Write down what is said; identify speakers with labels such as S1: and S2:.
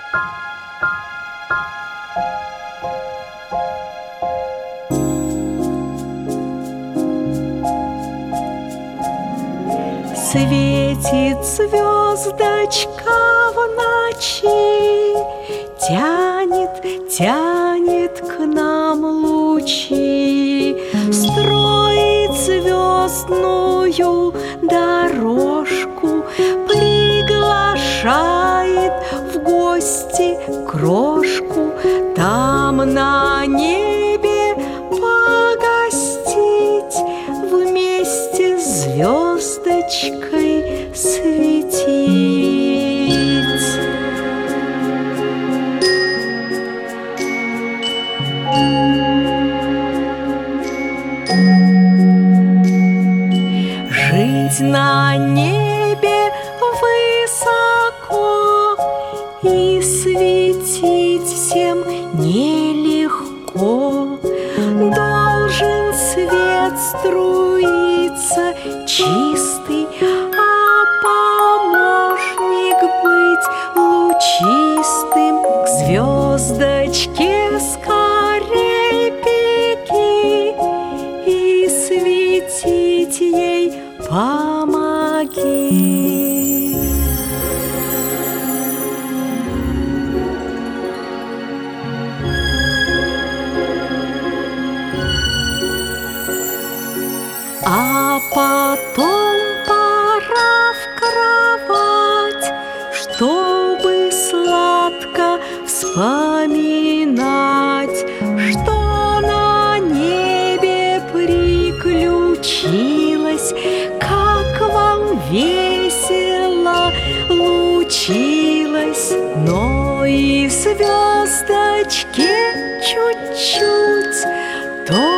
S1: Светит звездочка в ночи, тянет, тянет к нам лучи, строит звездную дорожку, приглашает в гости крошку. Там на небе погостить, вместе с звездочкой светить. Жить на небе высоко и светить всем нелегко. Должен свет струиться чистый, а помощник быть лучистым. К звездочке скорей беги и светить ей помоги. А потом пора в кровать, чтобы сладко вспоминать, что на небе приключилось, как вам весело лучилось. Но и в звездочке чуть-чуть то